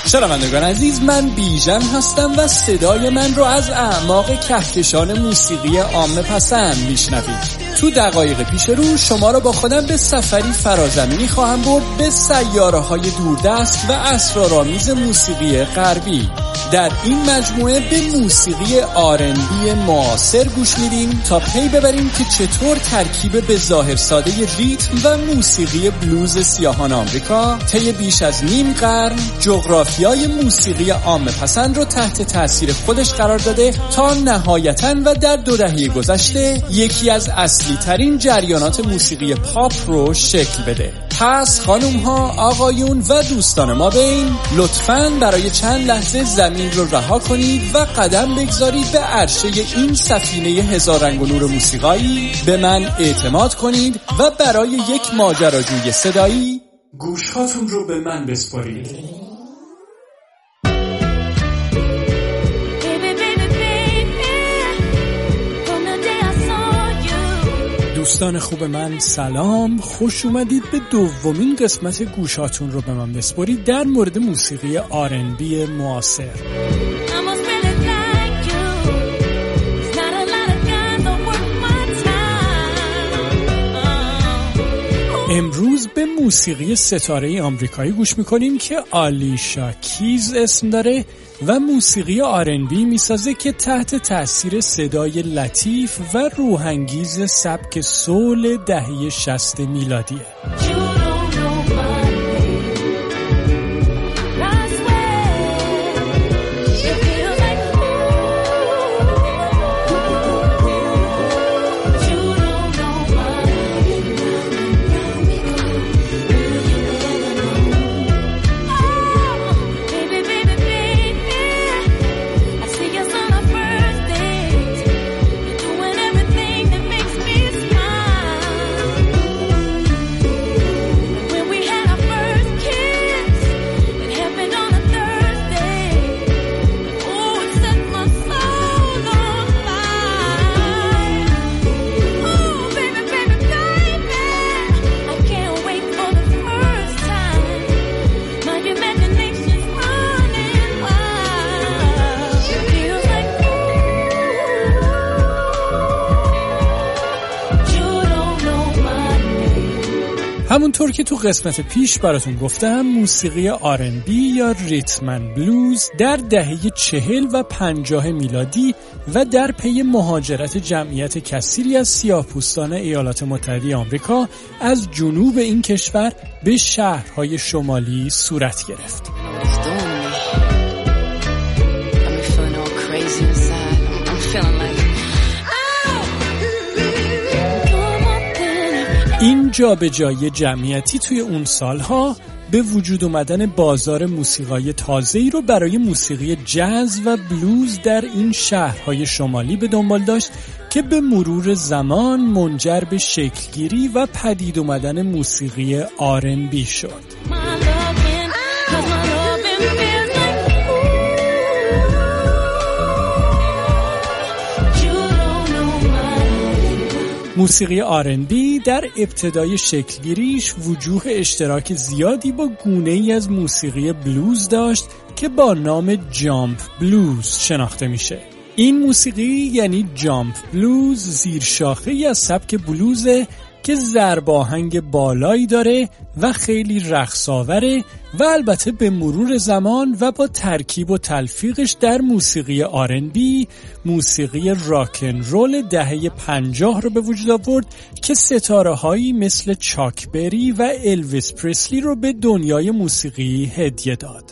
شنوندگان عزیز، من بیژن هستم و صدای من رو از اعماق کهکشان موسیقی عامه پسند میشنوید. تو دقایق پیش رو شما رو با خودم به سفری فرازمینی خواهم برد به سیاره‌های دوردست و اسرارآمیز موسیقی غربی. در این مجموعه به موسیقی R&B معاصر گوش میدیم تا پی ببریم که چطور ترکیب به ظاهر ساده ریتم و موسیقی بلوز سیاهان آمریکا طی بیش از نیم قرن جغرافیای موسیقی عامه پسند رو تحت تاثیر خودش قرار داده تا نهایتاً و در 2 دهه گذشته یکی از اصلی ترین جریانات موسیقی پاپ رو شکل بده. پس خانوم ها، آقایون و دوستان ما بین، لطفاً برای چند لحظه زمین رو رها کنید و قدم بگذارید به عرشه این سفینه هزار رنگ و نور موسیقایی. به من اعتماد کنید و برای یک ماجراجوی صدایی گوشهاتون رو به من بسپارید. دوستان خوب من سلام، خوش اومدید به دومین قسمت گوشاتون رو به من بسپارید در مورد موسیقی R&B معاصر. امروز به موسیقی ستاره آمریکایی گوش میکنیم که آلیشا کیز اسم داره و موسیقی R&B میسازه که تحت تاثیر صدای لطیف و روحانگیز سبک سول دهه 60 میلادیه. همونطور که تو قسمت پیش براتون گفتم، موسیقی R&B یا ریتم بلوز در دهه 40 و 50 میلادی و در پی مهاجرت جمعیت کثیری از سیاه‌پوستان ایالات متحده آمریکا از جنوب این کشور به شهرهای شمالی صورت گرفت. این جابجایی جمعیتی توی اون سالها به وجود اومدن بازار موسیقای تازه‌ای رو برای موسیقی جاز و بلوز در این شهرهای شمالی به دنبال داشت که به مرور زمان منجر به شکلگیری و پدید اومدن موسیقی R&B شد. موسیقی R&B در ابتدای شکلگیریش وجوه اشتراک زیادی با گونه‌ای از موسیقی بلوز داشت که با نام جامپ بلوز شناخته میشه. این موسیقی یعنی جامپ بلوز زیر شاخه‌ای از سبک بلوزه که ضرباهنگ بالایی داره و خیلی رقص‌آوره و البته به مرور زمان و با ترکیب و تلفیقش در موسیقی R&B موسیقی راکن رول دهه 50 رو به وجود آورد که ستاره‌هایی مثل چاک بری و الویس پرسلی رو به دنیای موسیقی هدیه داد.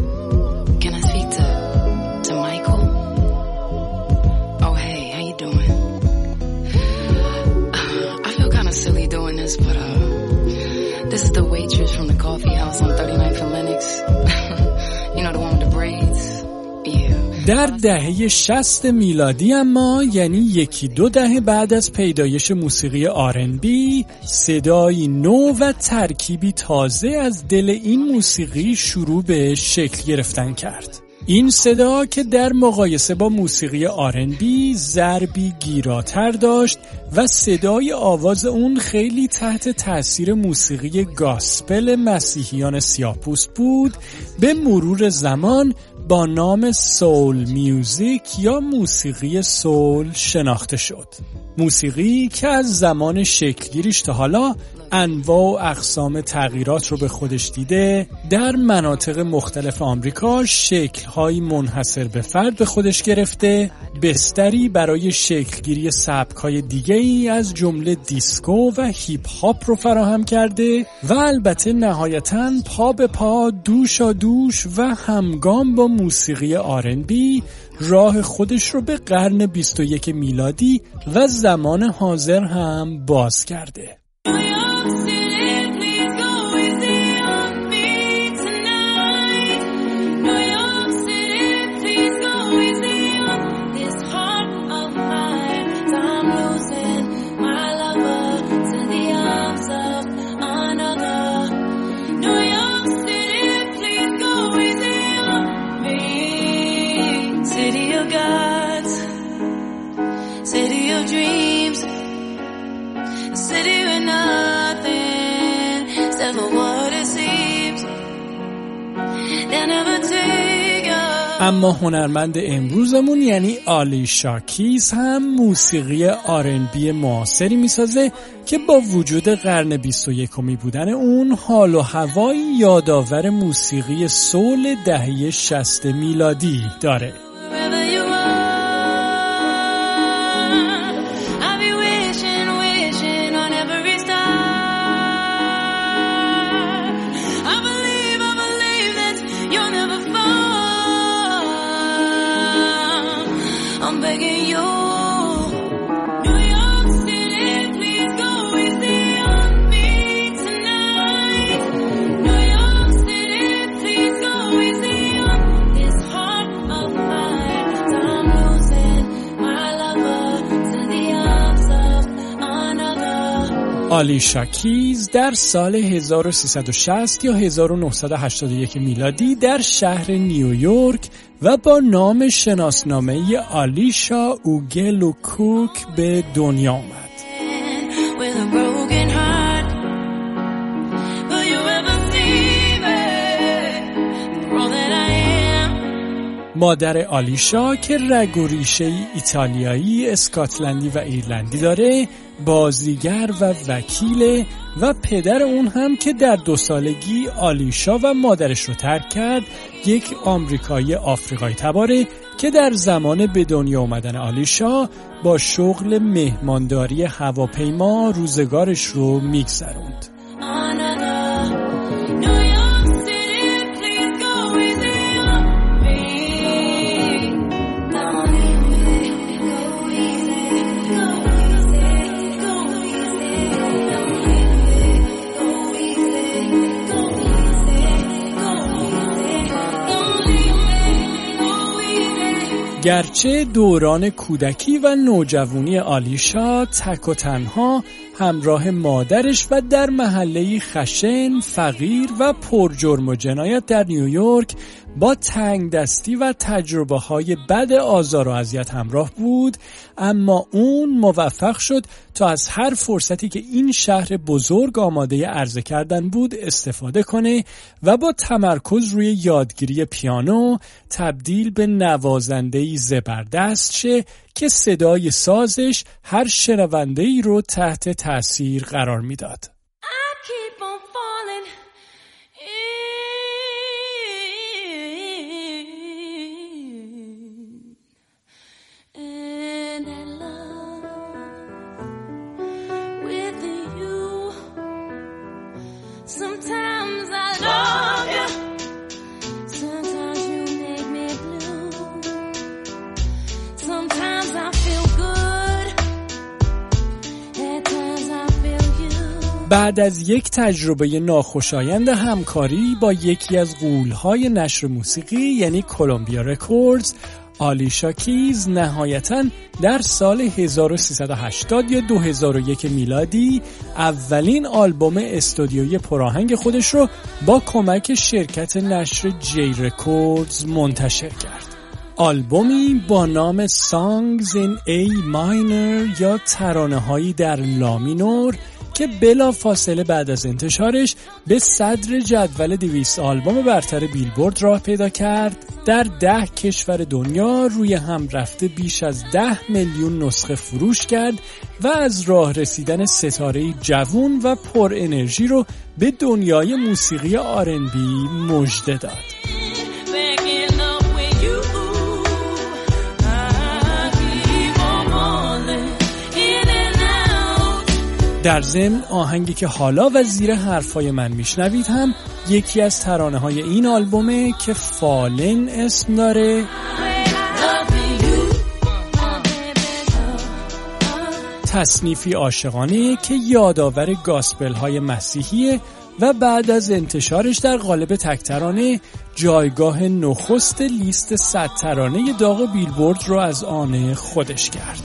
But this is the waitress from the coffee house on 39th and Lenox. You know the one with the braids? Yeah. در دهه 60 میلادی اما یعنی 1-2 دهه بعد از پیدایش موسیقی R&B صدایی نو و ترکیبی تازه از دل این موسیقی شروع به شکل گرفتن کرد. این صدا که در مقایسه با موسیقی R&B ضربی گیراتر داشت و صدای آواز اون خیلی تحت تأثیر موسیقی گاسپل مسیحیان سیاه‌پوست بود، به مرور زمان با نام سول میوزیک یا موسیقی سول شناخته شد. موسیقی که از زمان شکلگیریش تا حالا انواع و اقسام تغییرات رو به خودش دیده، در مناطق مختلف آمریکا شکل‌های منحصر به فرد به خودش گرفته، بستری برای شکلگیری سبک‌های دیگه‌ای از جمله دیسکو و هیپ هاپ رو فراهم کرده و البته نهایتاً پا به پا، دوشا دوش و همگام با موسیقی R&B راه خودش رو به قرن 21 میلادی و زمان حاضر هم باز کرده. اما هنرمند امروزمون یعنی آلیشا کیز هم موسیقی R&B معاصری میسازه که با وجود قرن 21 بودن اون حال و هوایی یادآور موسیقی سول دهه 60 میلادی داره. آلیشا کیز در سال 1360 یا 1981 میلادی در شهر نیویورک و با نام شناسنامه‌ای آلیشا اوگلو کوک به دنیا آمد. مادر آلیشا که رگ و ریشه ایتالیایی، اسکاتلندی و ایرلندی داره، بازیگر و وکیله و پدر اون هم که در 2 سالگی آلیشا و مادرش رو ترک کرد، یک آمریکایی آفریقایی تباره که در زمان به دنیا آمدن آلیشا با شغل مهمانداری هواپیما روزگارش رو میگذروند. گرچه دوران کودکی و نوجوانی آلیشا تک و تنها همراه مادرش و در محله‌ای خشن، فقیر و پر جرم و جنایت در نیویورک با تنگ دستی و تجربه‌های بد آزار و اذیت همراه بود، اما اون موفق شد تا از هر فرصتی که این شهر بزرگ آماده عرضه کردن بود استفاده کنه و با تمرکز روی یادگیری پیانو تبدیل به نوازنده‌ای زبردست شه که صدای سازش هر شنونده‌ای رو تحت تأثیر قرار میداد. بعد از یک تجربه ناخوشایند همکاری با یکی از غول‌های نشر موسیقی یعنی کلمبیا رکوردز، آلیشا کیز نهایتاً در سال 1380 یا 2001 میلادی اولین آلبوم استودیویی پراهنگ خودش رو با کمک شرکت نشر جی رکوردز منتشر کرد. آلبومی با نام Songs in A Minor یا ترانه‌هایی در لا مینور که بلا فاصله بعد از انتشارش به صدر جدول 200 آلبوم برتر بیلبورد راه پیدا کرد. در 10 کشور دنیا روی هم رفته بیش از 10 میلیون نسخه فروش کرد و از راه رسیدن ستاره‌ای جوان و پر انرژی رو به دنیای موسیقی R&B مژده داد. در ضمن آهنگی که حالا و زیر حرفای من میشنوید هم یکی از ترانه‌های این آلبومه که فالن اسم داره. تصنیفی عاشقانه که یادآور گاسپل‌های مسیحیه و بعد از انتشارش در قالب تک ترانه جایگاه نخست لیست 100 ترانه داغ بیلبورد رو از آن خودش کرد.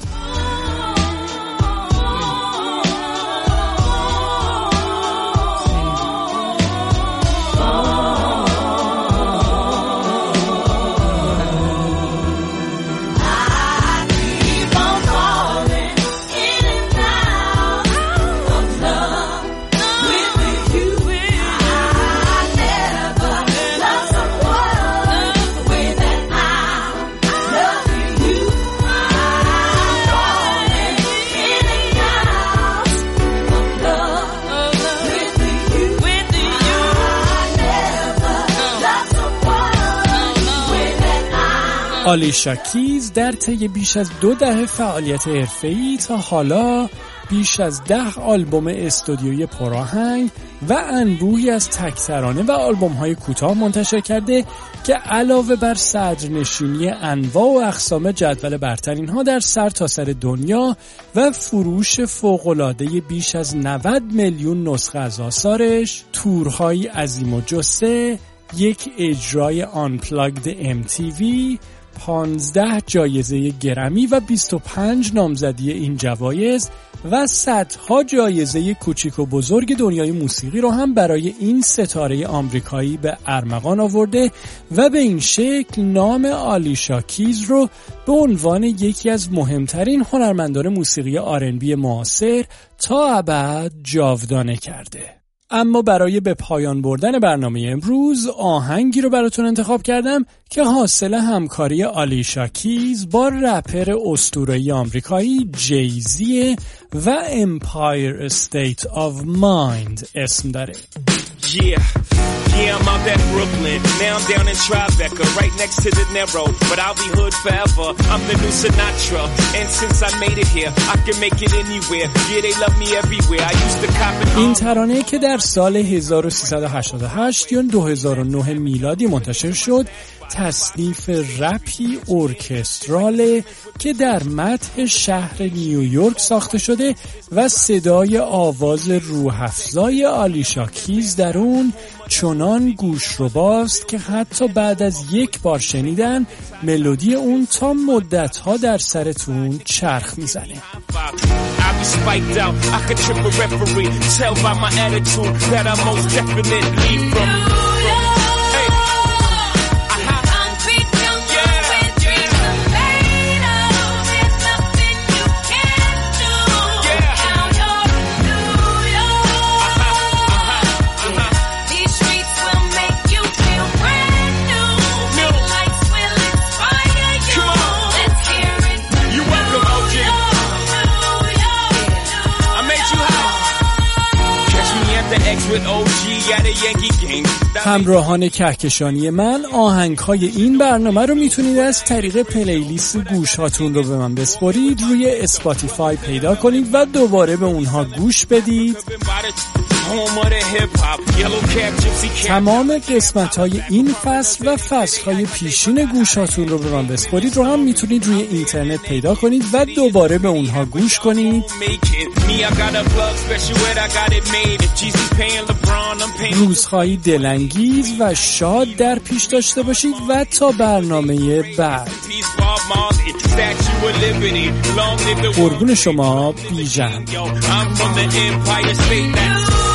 آلیشا کیز در طی بیش از 2 دهه فعالیت حرفه‌ای تا حالا بیش از 10 آلبوم استودیویی پراهنگ و انبوهی از تک ترانه و آلبوم‌های کوتاه منتشر کرده که علاوه بر صدرنشینی انواع و اقسام جدول برتر اینها در سرتاسر دنیا و فروش فوق‌العاده بیش از 90 میلیون نسخه از آثارش، تورهای عظیم و جثه، یک اجرای آنپلاگد MTV، 15 جایزه گرمی و 25 نامزدی این جوایز و صدها جایزه کوچیک و بزرگ دنیای موسیقی رو هم برای این ستاره آمریکایی به ارمغان آورده و به این شکل نام آلیشا کیز رو به عنوان یکی از مهمترین هنرمندان موسیقی R&B معاصر تا ابد جاودانه کرده. اما برای به پایان بردن برنامه امروز آهنگی رو براتون انتخاب کردم که حاصل همکاری آلیشا کیز با رپر اسطوره‌ای آمریکایی جیزی و امپایر استیت آف مایند اسم داره. Yeah, I'm out at Brooklyn. Now I'm down in Tribeca, right next to the Narrow. But I'll be hood forever. I'm the new Sinatra. And since I made it here, I can make it anywhere. Yeah, they love me everywhere. I used to cop it. این ترانه که در سال 1388 یا 2009 میلادی منتشر شد، تصنیف رپی ارکستراله که در مدح شهر نیویورک ساخته شده و صدای آواز روح‌افزای آلیشا کیز در اون چنان گوش رو باست که حتی بعد از یک بار شنیدن ملودی اون تا مدت‌ها در سرتون چرخ میزنه. همراهان کهکشانی من، آهنگ‌های این برنامه رو میتونید از طریق پلیلیست گوش‌هاتون رو به من بسپارید، روی اسپاتیفای پیدا کنید و دوباره به اونها گوش بدید. تمام قسمت‌های این فصل و فصل‌های پیشین گوش‌هاتون رو به من بسپارید رو هم میتونید روی اینترنت پیدا کنید و دوباره به اونها گوش کنید. روزهای دلانگیز و شاد در پیش داشته باشید و تا برنامه بعد. قربون شما بیژن.